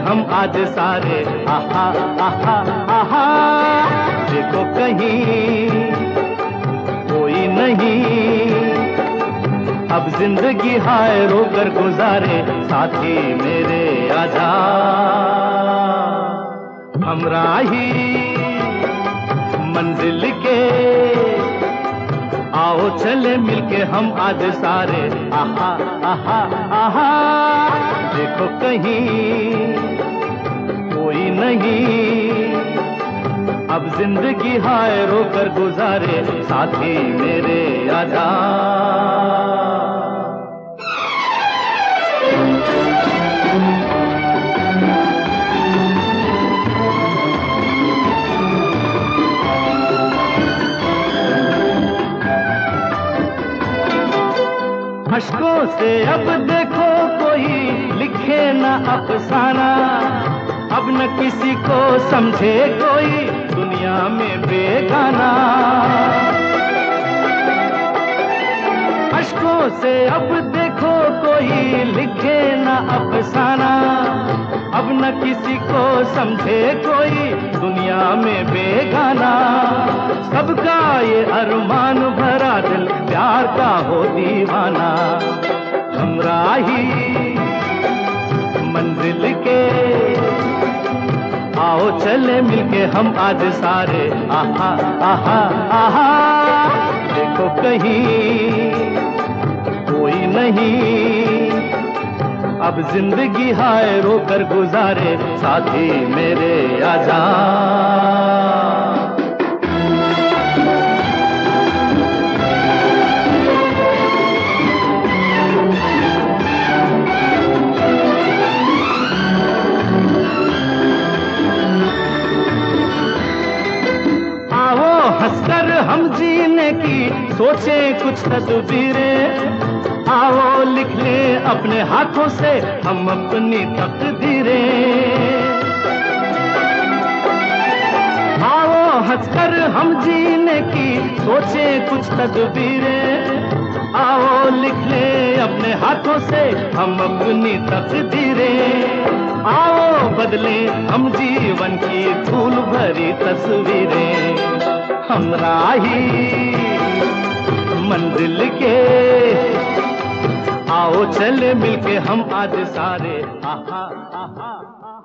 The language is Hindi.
हम आज सारे। आहा आहा आहा, देखो कहीं कोई नहीं, अब जिंदगी हाय रोकर गुजारे। साथी मेरे आजा, हमराही मंजिल के, आओ चले मिलके हम आज सारे। आहा आहा आहा, देखो कहीं कोई नहीं, अब जिंदगी हाय रोकर गुजारे। साथी मेरे आजा। अश्कों से अब देखो कोई लिखे न अफसाना, अब न किसी को समझे कोई दुनिया में बेगाना। अश्कों से अब देखो कोई लिखे न अफसाना, अब न किसी को समझे कोई दुनिया में बेगाना। सबका ये अरमान भरा दिल प्यार का हो दीवाना, हमराही मंजिल के, आओ चले मिलके हम आज सारे। आहा आहा आहा, देखो कहीं कोई नहीं, अब जिंदगी हाय रोकर गुजारे। साथी मेरे आजा। हंसकर हम जीने की सोचे कुछ तस्वीरें, आओ लिख ले अपने हाथों से हम अपनी तकदीरें। आओ हंसकर हम जीने की सोचे कुछ तस्वीरें, आओ लिख ले अपने हाथों से हम अपनी तकदीरें। आओ बदले हम जीवन की धूल भरी तस्वीरें, हमराही मंजिल के, आओ चले मिलके हम आज सारे। आहा आहा।